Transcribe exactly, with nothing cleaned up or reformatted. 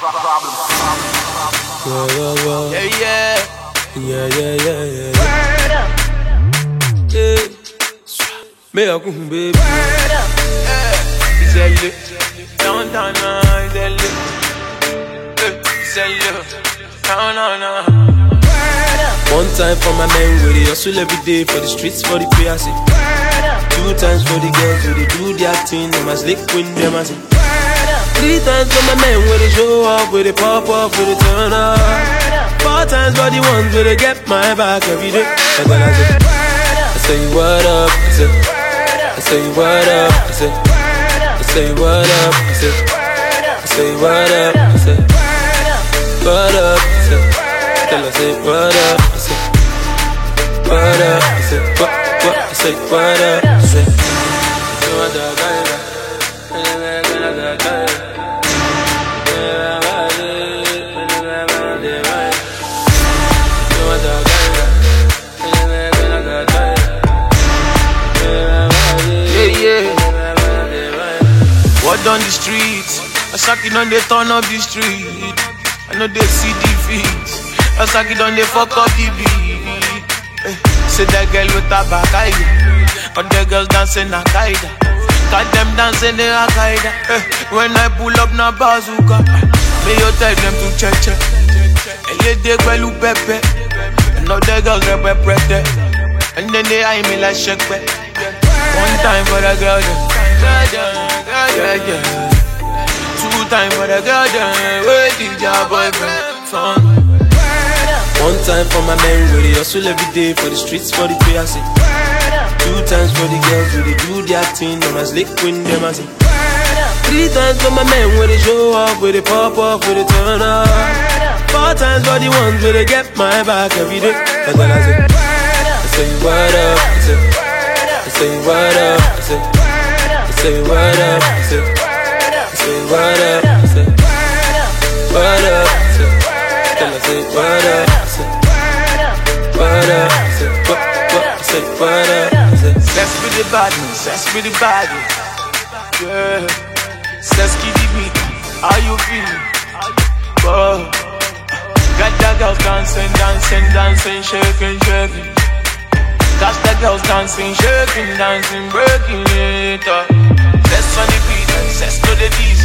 Yeah, yeah, yeah. Yeah, yeah, yeah, yeah, yeah. Yeah. Me a come, baby. It's a lit. Down, down, down. It's a lit. It's a lit. Down, down, down. One time for my men with it, hustle every day for the streets, for the pay, I say. Two times for the girls who they do their thing, them as lick with them, I say. Three times for my men where they show up, where they pop up, where they turn up. Four times for the ones where they get my back every day. And then I say, I say what up, I say, I say what up, I say, I say what up, I say, I say what up, I say, what up, I say, tell I say what up, I say, what up, I say, what, what, I say what up, I say, what up, I say. Word on the streets, I suck it on the turn up the street. I know they see the feet, I suck it on the fuck up the beat. eh, Say that girl with a back eye, but the girls dancing a kaida. Got them dancing they a kaida. eh, When I pull up na bazooka, me you tell them to check check. And you dig well who pepe, and now the girls rep rep there. And then they eye me like shake back. One time for the girl, yeah, yeah, yeah. Two time for the girl, yeah. Where did your boyfriend from? One time for my men where they hustle every day for the streets, for the pay, I say. Two times for the girls who they do their thing, them as lick with them, I say. Three times for my men where they show up, where they pop up, where they turn up. Four times for the ones where they get my back every day. And then I say, I say what up, I say, I say what up, I say, I say what up, I say, I say what up, I say, what up, I say, tell I say what up, I say, what up, I say, what, what, I say what up, I say. Sex with the badness, sex with the body, yeah. Sex with the beat, how you feeling? Whoa. Got the girls dancing, dancing, dancing, shaking, shaking. Got the girls dancing, shaking, dancing, breaking it up. Sex on the beat, sex to the beat.